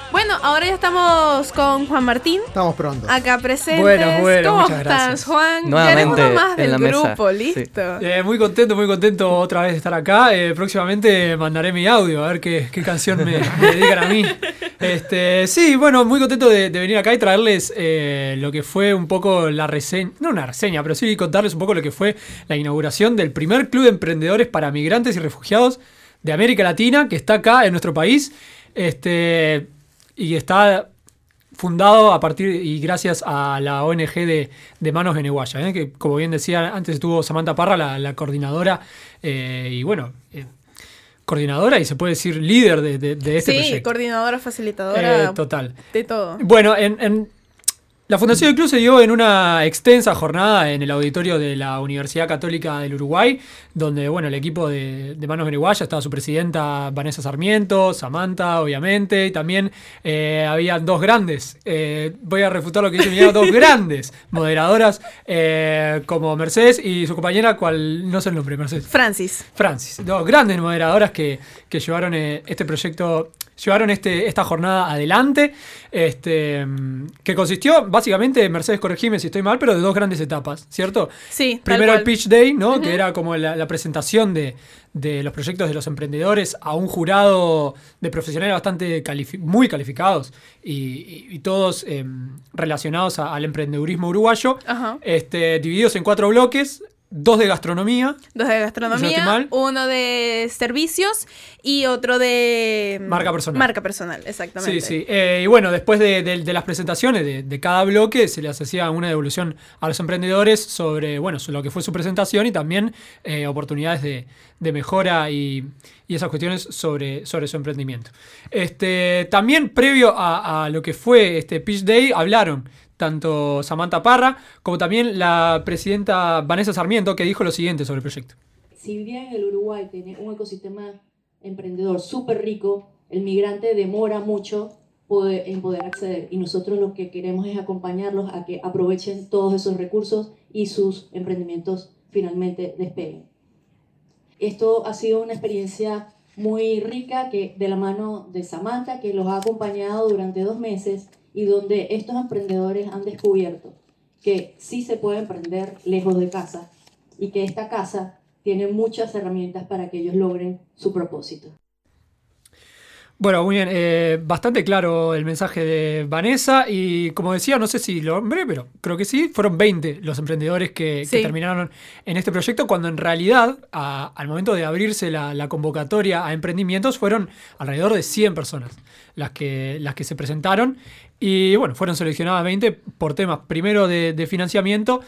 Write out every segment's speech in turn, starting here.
Bueno, ahora ya estamos con Juan Martín. Estamos pronto. Acá presentes. Bueno, ¿Cómo muchas estás, gracias. Juan? Nuevamente Ya eres uno más en del la mesa. grupo, listo. Sí. Muy contento otra vez de estar acá. Próximamente mandaré mi audio a ver qué canción me dedican a mí. Sí, bueno, muy contento de venir acá y traerles lo que fue un poco la reseña, no una reseña, pero sí contarles un poco lo que fue la inauguración del primer club de emprendedores para migrantes y refugiados de América Latina, que está acá en nuestro país. Y está fundado a partir y gracias a la ONG de Manos Beneguaya, que como bien decía, antes estuvo Samantha Parra, la coordinadora, coordinadora y se puede decir líder de este proyecto. Sí, coordinadora, facilitadora. Total. De todo. Bueno, la Fundación del Club se dio en una extensa jornada en el auditorio de la Universidad Católica del Uruguay, donde el equipo de Manos Beneguaya estaba su presidenta Vanessa Sarmiento, Samantha, obviamente, y también había dos grandes, voy a refutar lo que dice Miguel, dos grandes moderadoras como Mercedes y su compañera, cual no sé el nombre, Mercedes. Francis, dos grandes moderadoras que llevaron este proyecto. Llevaron esta jornada adelante, que consistió básicamente, Mercedes, corregime si estoy mal, pero de dos grandes etapas, ¿cierto? Sí, primero el Pitch Day, ¿no? Uh-huh. Que era como la presentación de los proyectos de los emprendedores a un jurado de profesionales bastante muy calificados y todos relacionados al emprendedurismo uruguayo, uh-huh. Divididos en 4 bloques. 2 de gastronomía. 2 de gastronomía, uno de servicios y otro de marca personal. Marca personal, exactamente. Sí. Y bueno, después de las presentaciones de cada bloque, se les hacía una devolución a los emprendedores sobre lo que fue su presentación y también oportunidades de mejora y esas cuestiones sobre su emprendimiento. También previo a lo que fue este Pitch Day, hablaron tanto Samantha Parra como también la presidenta Vanessa Sarmiento, que dijo lo siguiente sobre el proyecto. Si bien el Uruguay tiene un ecosistema emprendedor súper rico, el migrante demora mucho en poder acceder, y nosotros lo que queremos es acompañarlos a que aprovechen todos esos recursos y sus emprendimientos finalmente despeguen. Esto ha sido una experiencia muy rica que de la mano de Samantha, que los ha acompañado durante 2 meses, y donde estos emprendedores han descubierto que sí se puede emprender lejos de casa y que esta casa tiene muchas herramientas para que ellos logren su propósito. Bueno, muy bien, bastante claro el mensaje de Vanessa y como decía, no sé si lo nombré, pero creo que sí, fueron 20 los emprendedores que terminaron en este proyecto, cuando en realidad al momento de abrirse la convocatoria a emprendimientos fueron alrededor de 100 personas las que se presentaron y bueno, fueron seleccionadas 20 por temas primero de financiamiento,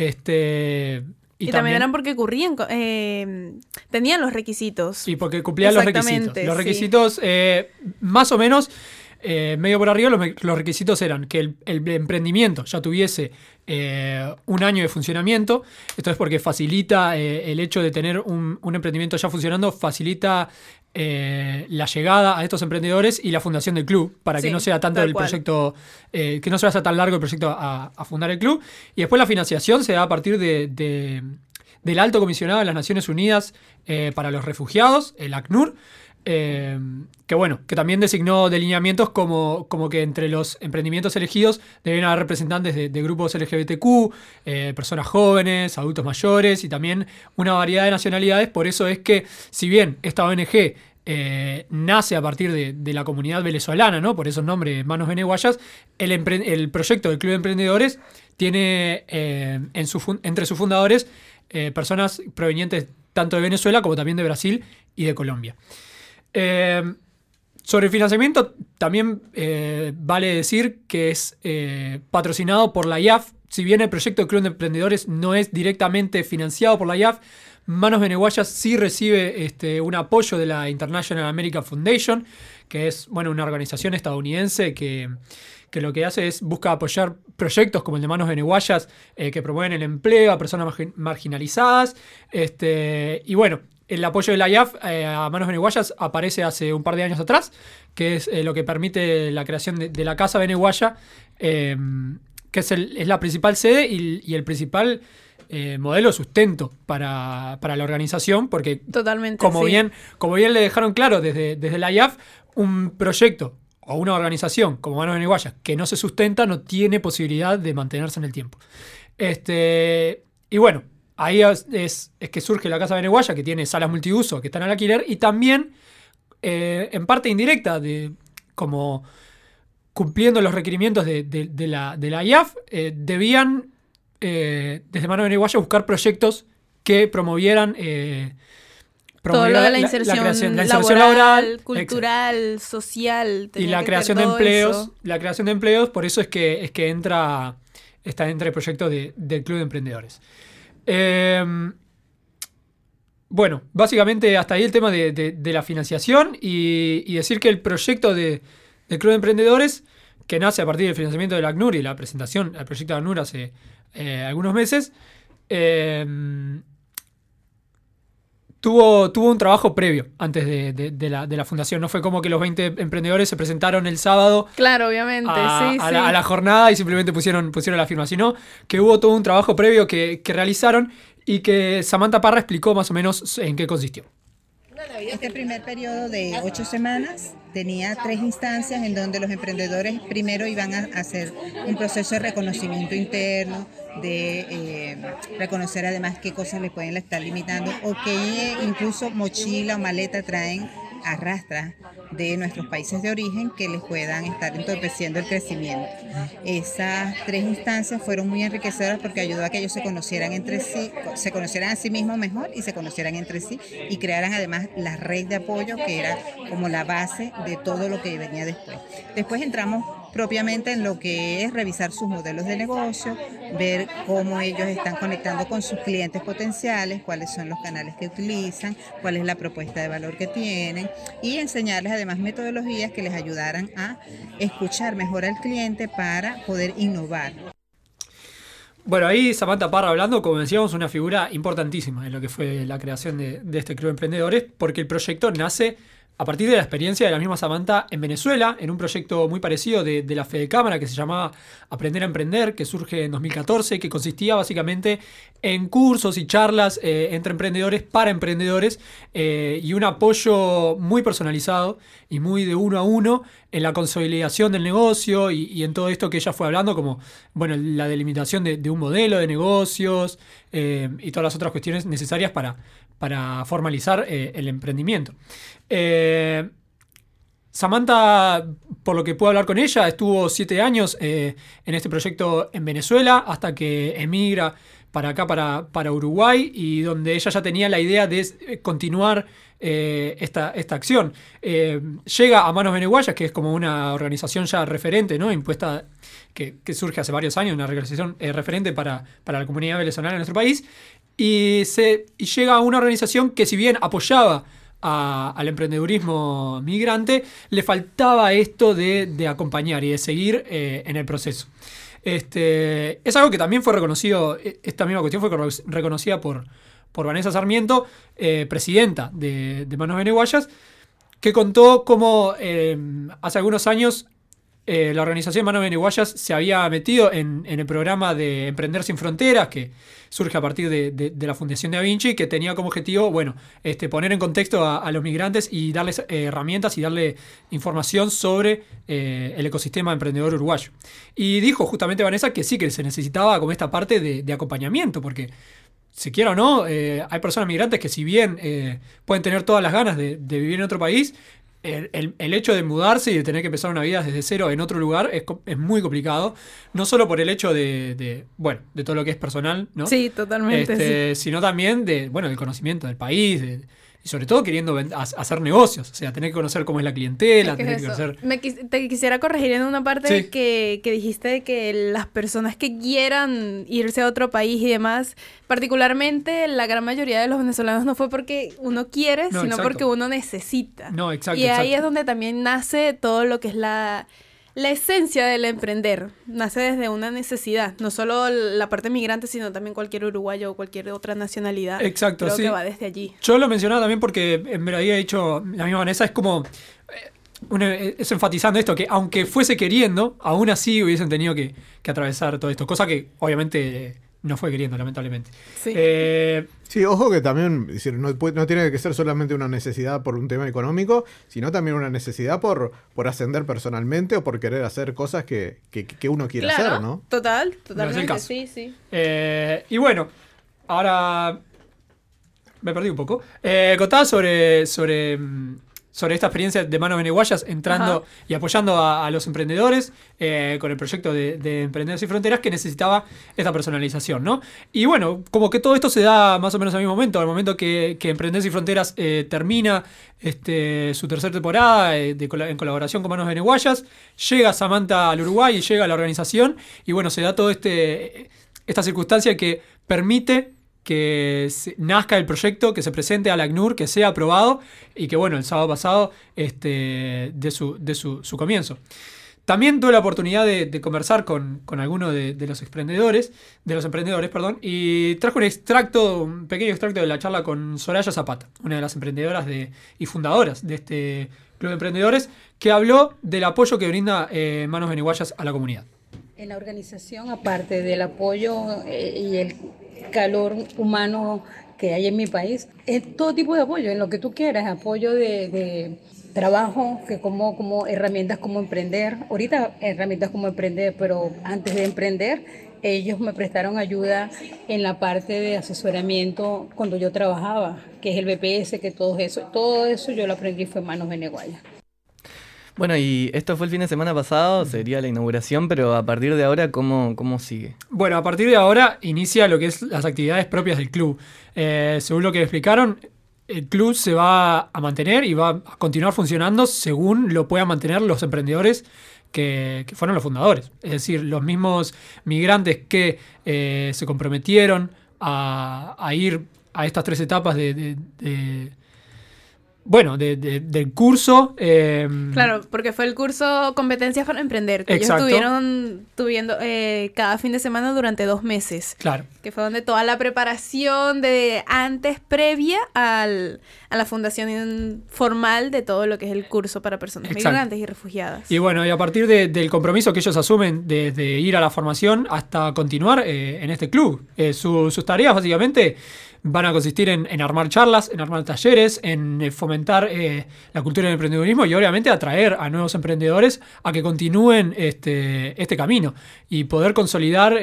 y también eran porque tenían los requisitos. Y porque cumplían los requisitos. Los requisitos, más o menos, medio por arriba, los requisitos eran que el emprendimiento ya tuviese 1 año de funcionamiento. Esto es porque facilita el hecho de tener un emprendimiento ya funcionando, facilita la llegada a estos emprendedores y la fundación del club, para que no sea tanto el proyecto, que no se vaya tan largo el proyecto a fundar el club. Y después la financiación se da a partir del Alto Comisionado de las Naciones Unidas para los Refugiados, el ACNUR, que también designó delineamientos como que entre los emprendimientos elegidos deben haber representantes de grupos LGBTQ, personas jóvenes, adultos mayores y también una variedad de nacionalidades. Por eso es que, si bien esta ONG nace a partir de la comunidad venezolana, ¿no? Por esos nombres, Manos Beneguayas, el proyecto del Club de Emprendedores tiene entre sus fundadores personas provenientes tanto de Venezuela como también de Brasil y de Colombia. Sobre el financiamiento también vale decir que es patrocinado por la IAF. Si bien el proyecto del Club de Emprendedores no es directamente financiado por la IAF, Manos Beneguayas sí recibe un apoyo de la International American Foundation, que es una organización estadounidense que lo que hace es busca apoyar proyectos como el de Manos Beneguayas, que promueven el empleo a personas marginalizadas. El apoyo de la IAF a Manos Beneguayas aparece hace un par de años atrás, que es lo que permite la creación de la Casa Beneguaya, que es la principal sede y el principal modelo de sustento para la organización, porque totalmente, como bien le dejaron claro desde la IAF, un proyecto o una organización como Manos Beneguayas que no se sustenta, no tiene posibilidad de mantenerse en el tiempo. Y bueno, ahí es que surge la Casa Beneguaya, que tiene salas multiuso que están al alquiler, y también, en parte indirecta, como cumpliendo los requerimientos de la IAF, debían, desde Manos Beneguayas, buscar proyectos que promovieran todo lo de la inserción laboral, cultural, social. Y la creación de empleos. Eso. La creación de empleos, por eso es que entra el proyecto del Club de Emprendedores. Bueno, básicamente hasta ahí el tema de la financiación y decir que el proyecto del Club de Emprendedores, que nace a partir del financiamiento del ACNUR y la presentación al proyecto de ACNUR hace algunos meses, tuvo un trabajo previo antes de la fundación. No fue como que los 20 emprendedores se presentaron el sábado, claro, obviamente, a la jornada y simplemente pusieron la firma, sino que hubo todo un trabajo previo que realizaron y que Samantha Parra explicó más o menos en qué consistió. Este primer periodo de 8 semanas tenía 3 instancias en donde los emprendedores primero iban a hacer un proceso de reconocimiento interno, de reconocer además qué cosas les pueden estar limitando o qué incluso mochila o maleta traen arrastra de nuestros países de origen que les puedan estar entorpeciendo el crecimiento. Esas 3 instancias fueron muy enriquecedoras porque ayudó a que ellos se conocieran entre sí, se conocieran a sí mismos mejor y se conocieran entre sí y crearan además la red de apoyo que era como la base de todo lo que venía después. Después entramos propiamente en lo que es revisar sus modelos de negocio, ver cómo ellos están conectando con sus clientes potenciales, cuáles son los canales que utilizan, cuál es la propuesta de valor que tienen y enseñarles además metodologías que les ayudaran a escuchar mejor al cliente para poder innovar. Bueno, ahí Samantha Parra hablando, como decíamos, una figura importantísima en lo que fue la creación de este Club de Emprendedores, porque el proyecto nace a partir de la experiencia de la misma Samantha en Venezuela, en un proyecto muy parecido de la Fedecámara que se llamaba Aprender a Emprender, que surge en 2014, que consistía básicamente en cursos y charlas entre emprendedores para emprendedores y un apoyo muy personalizado y muy de uno a uno en la consolidación del negocio y en todo esto que ella fue hablando, como bueno, la delimitación de un modelo de negocios y todas las otras cuestiones necesarias para formalizar el emprendimiento. Samantha, por lo que puedo hablar con ella, estuvo 7 años en este proyecto en Venezuela hasta que emigra para acá, para Uruguay, y donde ella ya tenía la idea de continuar esta acción. Llega a Manos Beneguayas, que es como una organización ya referente, ¿no? Impuesta, que surge hace varios años, una organización referente para la comunidad venezolana en nuestro país, y llega a una organización que, si bien apoyaba al emprendedurismo migrante, le faltaba esto de acompañar y de seguir en el proceso. Es algo que también fue reconocido, esta misma cuestión fue reconocida por Vanessa Sarmiento, presidenta de Manos Beneguayas, que contó cómo hace algunos años la organización Manos Beneguayas se había metido en el programa de Emprender Sin Fronteras, que surge a partir de la Fundación Da Vinci, que tenía como objetivo, bueno, poner en contexto a los migrantes y darles herramientas y darle información sobre el ecosistema emprendedor uruguayo. Y dijo justamente Vanessa que sí, que se necesitaba como esta parte de acompañamiento, porque si quiera o no, hay personas migrantes que, si bien pueden tener todas las ganas de vivir en otro país, el hecho de mudarse y de tener que empezar una vida desde cero en otro lugar es muy complicado, no solo por el hecho de todo lo que es personal, ¿no? Sí, totalmente. Sino también del conocimiento del país, y sobre todo queriendo hacer negocios, o sea, tener que conocer cómo es la clientela, tener que conocer... Te quisiera corregir en una parte, sí, que dijiste de que las personas que quieran irse a otro país y demás, particularmente la gran mayoría de los venezolanos, no fue porque uno quiere, sino exacto, porque uno necesita. No, exacto. Y ahí es donde también nace todo lo que es la esencia del emprender. Nace desde una necesidad, no solo la parte migrante, sino también cualquier uruguayo o cualquier otra nacionalidad. Exacto, creo sí, que va desde allí. Yo lo mencionaba también porque en verdad había dicho la misma Vanessa, es como es enfatizando esto, que aunque fuese queriendo, aún así hubiesen tenido que atravesar todo esto, cosa que obviamente no fue queriendo, lamentablemente. Sí. Sí, ojo que también no tiene que ser solamente una necesidad por un tema económico, sino también una necesidad por ascender personalmente o por querer hacer cosas que uno quiere hacer, ¿no? Totalmente, sí. Y bueno, ahora me perdí un poco. Contaba sobre esta experiencia de Manos Beneguayas entrando y apoyando a los emprendedores con el proyecto de Emprendedores Sin Fronteras que necesitaba esta personalización, ¿no? Y bueno, como que todo esto se da más o menos al mismo momento, al momento que Emprendedores Sin Fronteras termina su tercera temporada en colaboración con Manos Beneguayas, llega Samantha al Uruguay y llega a la organización y bueno, se da toda esta circunstancia que permite que nazca el proyecto, que se presente al ACNUR, que sea aprobado y que bueno, el sábado pasado de su comienzo. También tuve la oportunidad de conversar con algunos de los emprendedores, y trajo un pequeño extracto de la charla con Soraya Zapata, una de las emprendedoras y fundadoras de este Club de Emprendedores, que habló del apoyo que brinda Manos Beneguayas a la comunidad. En la organización, aparte del apoyo y el calor humano que hay en mi país, es todo tipo de apoyo, en lo que tú quieras, apoyo de trabajo, que como herramientas como emprender, ahorita herramientas como emprender, pero antes de emprender, ellos me prestaron ayuda en la parte de asesoramiento cuando yo trabajaba, que es el BPS, que todo eso yo lo aprendí fue en Manos Beneguayas. Bueno, y esto fue el fin de semana pasado, sería la inauguración, pero a partir de ahora, ¿cómo sigue? Bueno, a partir de ahora inicia lo que es las actividades propias del club. Según lo que explicaron, el club se va a mantener y va a continuar funcionando según lo puedan mantener los emprendedores que fueron los fundadores. Es decir, los mismos migrantes que se comprometieron a ir a estas 3 etapas del curso. Claro, porque fue el curso Competencias para Emprender, que exacto. Ellos estuvieron cada fin de semana durante 2 meses. Claro. Que fue donde toda la preparación previa a la fundación formal de todo lo que es el curso para personas migrantes y refugiadas. Y bueno, y a partir del compromiso que ellos asumen desde ir a la formación hasta continuar en este club, sus tareas básicamente van a consistir en armar charlas, en armar talleres, en fomentar la cultura del emprendedurismo y obviamente atraer a nuevos emprendedores a que continúen este camino y poder consolidar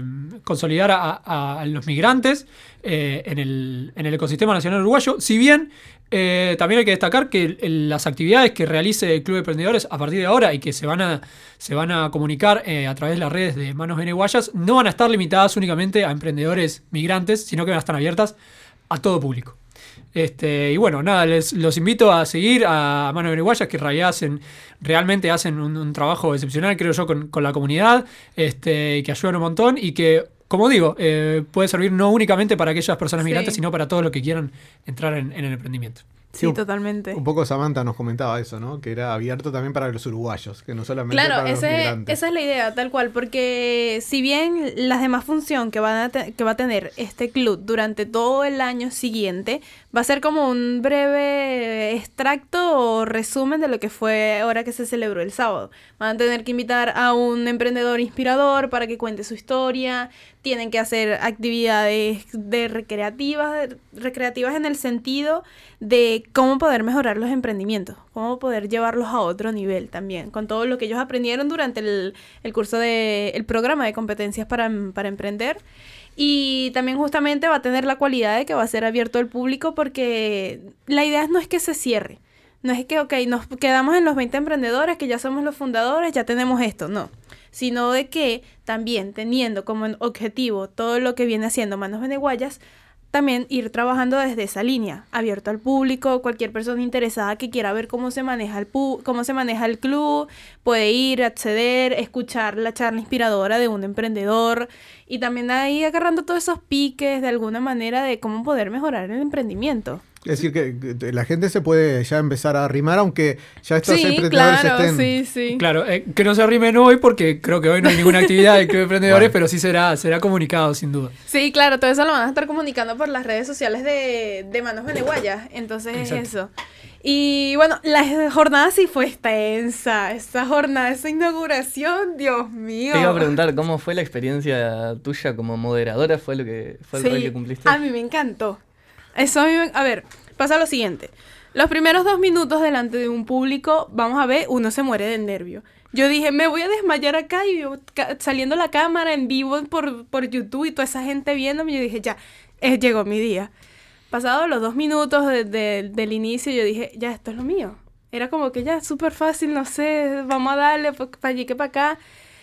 a los migrantes en el ecosistema nacional uruguayo. Si bien también hay que destacar que las actividades que realice el Club de Emprendedores a partir de ahora y que se van a comunicar a través de las redes de Manos Beneguayas no van a estar limitadas únicamente a emprendedores migrantes, sino que van a estar abiertas a todo público. Y bueno, nada, los invito a seguir a Manos Beneguayas, que realmente hacen un trabajo excepcional, creo yo, con la comunidad, que ayudan un montón y que, como digo, puede servir no únicamente para aquellas personas migrantes, sino para todos los que quieran entrar en el emprendimiento. Sí, totalmente. Un poco Samantha nos comentaba eso, ¿no? Que era abierto también para los uruguayos, que no solamente para los migrantes. Esa es la idea, tal cual, porque si bien las demás funciones que va a tener este club durante todo el año siguiente, va a ser como un breve extracto o resumen de lo que fue ahora que se celebró el sábado. Van a tener que invitar a un emprendedor inspirador para que cuente su historia, tienen que hacer actividades recreativas en el sentido de cómo poder mejorar los emprendimientos, cómo poder llevarlos a otro nivel también, con todo lo que ellos aprendieron durante el curso el programa de competencias para emprender. Y también justamente va a tener la cualidad de que va a ser abierto al público, porque la idea no es que se cierre, no es que, nos quedamos en los 20 emprendedores, que ya somos los fundadores, ya tenemos esto, no. Sino de que también teniendo como objetivo todo lo que viene haciendo Manos Beneguayas, también ir trabajando desde esa línea, abierto al público, cualquier persona interesada que quiera ver cómo se maneja el club, puede ir, acceder, escuchar la charla inspiradora de un emprendedor y también ahí agarrando todos esos piques de alguna manera de cómo poder mejorar el emprendimiento. Es decir, que la gente se puede ya empezar a arrimar, aunque ya estos emprendedores estén... Sí. Claro, que no se arrimen hoy, porque creo que hoy no hay ninguna actividad del Club de Emprendedores, pero sí será comunicado, sin duda. Sí, claro, todo eso lo van a estar comunicando por las redes sociales de Manos Beneguayas, entonces exacto. es eso. Y bueno, la jornada sí fue extensa. Esa jornada, esa inauguración, Dios mío. Te iba a preguntar, ¿cómo fue la experiencia tuya como moderadora? ¿Fue el rol que cumpliste? A mí me encantó. Eso a ver, pasa lo siguiente. Los primeros 2 minutos delante de un público, vamos a ver, uno se muere del nervio. Yo dije, me voy a desmayar acá y saliendo la cámara en vivo por YouTube y toda esa gente viéndome, yo dije, ya, llegó mi día. Pasados los 2 minutos del inicio, yo dije, ya, esto es lo mío. Era como que ya, súper fácil, no sé, vamos a darle para allí que para acá.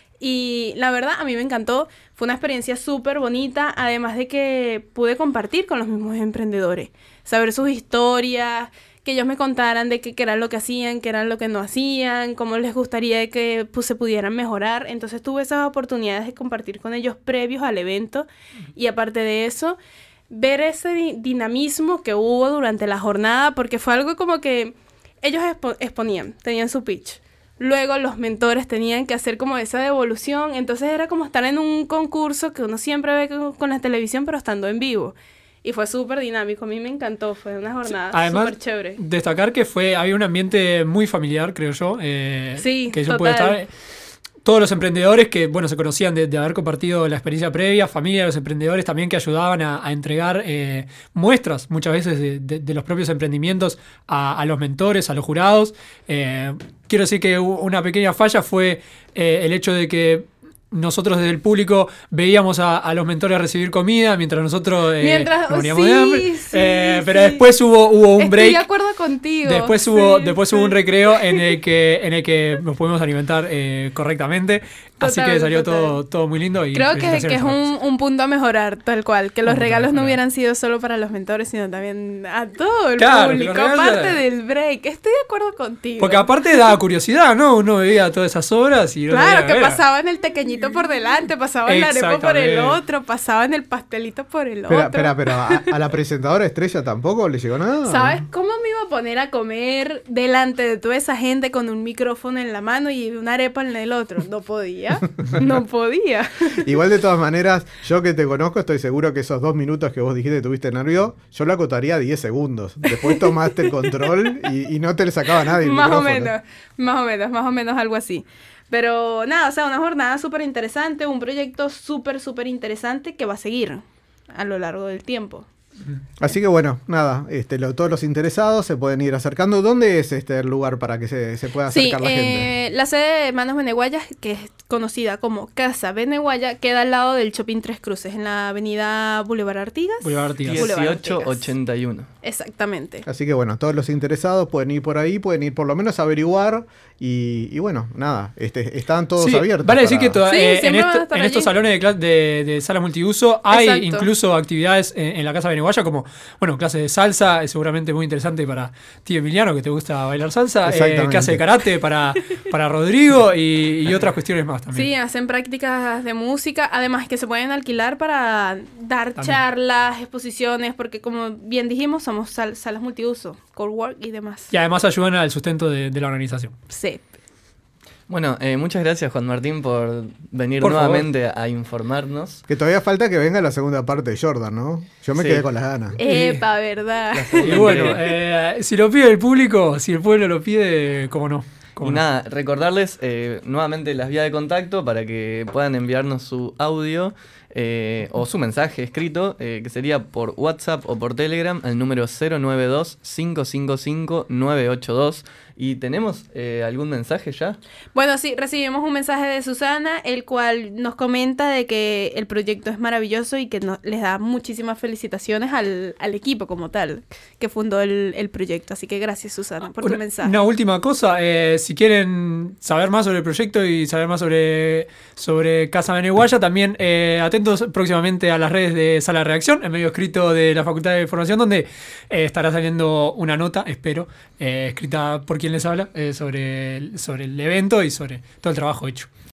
Y la verdad, a mí me encantó. Fue una experiencia súper bonita, además de que pude compartir con los mismos emprendedores. Saber sus historias, que ellos me contaran de qué era lo que hacían, qué era lo que no hacían, cómo les gustaría que se pudieran mejorar. Entonces tuve esas oportunidades de compartir con ellos previos al evento. Y aparte de eso, ver ese dinamismo que hubo durante la jornada, porque fue algo como que ellos exponían, tenían su pitch. Luego los mentores tenían que hacer como esa devolución, entonces era como estar en un concurso que uno siempre ve con la televisión, pero estando en vivo. Y fue súper dinámico, a mí me encantó, fue una jornada súper chévere. Destacar que había un ambiente muy familiar, creo yo. Sí, que yo total. pude estar. Todos los emprendedores que, bueno, se conocían de haber compartido la experiencia previa, familia de los emprendedores también que ayudaban a entregar muestras muchas veces de los propios emprendimientos a los mentores, a los jurados. Quiero decir que una pequeña falla fue el hecho de que nosotros desde el público veíamos a los mentores recibir comida mientras nosotros nos moríamos de hambre. Pero después hubo un break. Estoy de acuerdo contigo. Después hubo un recreo en el que nos pudimos alimentar correctamente. Así que salió todo muy lindo. Y creo que es un punto a mejorar, tal cual. Que los regalos no hubieran sido solo para los mentores, sino también a todo el público. Aparte del break. Estoy de acuerdo contigo. Porque aparte daba curiosidad, ¿no? Uno veía todas esas obras y... Claro, que pasaban el pequeñito por delante, pasaban la arepa por el otro, pasaban el pastelito por el otro. Pero a la presentadora estrella tampoco le llegó nada. ¿Sabes cómo me iba a poner a comer delante de toda esa gente con un micrófono en la mano y una arepa en el otro? No podía. No podía. Igual de todas maneras, yo que te conozco estoy seguro que esos 2 minutos que vos dijiste tuviste nervio, yo lo acotaría a 10 segundos. Después tomaste el control y no te le sacaba nadie el más micrófono. o menos algo así. Pero nada, o sea, una jornada súper interesante, un proyecto súper interesante que va a seguir a lo largo del tiempo. Así que bueno, nada, todos los interesados se pueden ir acercando. ¿Dónde es el lugar para que se pueda acercar la gente? La sede de Manos Beneguayas, que es conocida como Casa Beneguaya, queda al lado del Shopping Tres Cruces, en la avenida Boulevard Artigas. 1881. Exactamente. Así que bueno, todos los interesados pueden ir por ahí, pueden ir por lo menos a averiguar y bueno, nada, están todos abiertos. Vale decir que en estos salones de salas multiuso hay incluso actividades en la Casa Beneguaya como, bueno, clases de salsa, es seguramente muy interesante para ti, Emiliano, que te gusta bailar salsa, clase de karate para Rodrigo y otras cuestiones más también. Sí, hacen prácticas de música, además que se pueden alquilar para dar charlas, exposiciones, porque como bien dijimos, somos salas multiuso, cowork y demás. Y además ayudan al sustento de la organización. Sí. Bueno, muchas gracias Juan Martín por venir nuevamente a informarnos. Que todavía falta que venga la segunda parte de Jordan, ¿no? Yo me quedé con las ganas. Verdad. Y bueno, si lo pide el público, si el pueblo lo pide, ¿cómo no? Nada, recordarles nuevamente las vías de contacto para que puedan enviarnos su audio o su mensaje escrito, que sería por WhatsApp o por Telegram al número 092-555-982. ¿Y tenemos algún mensaje ya? Bueno, sí, recibimos un mensaje de Susana, el cual nos comenta de que el proyecto es maravilloso y que les da muchísimas felicitaciones al equipo como tal, que fundó el proyecto. Así que gracias, Susana, por tu mensaje. Una última cosa, si quieren saber más sobre el proyecto y saber más sobre Casa Beneguaya, también atentos próximamente a las redes de Sala de Redacción, el medio escrito de la Facultad de Información, donde estará saliendo una nota, espero, escrita por quien les habla, sobre el evento y sobre todo el trabajo hecho.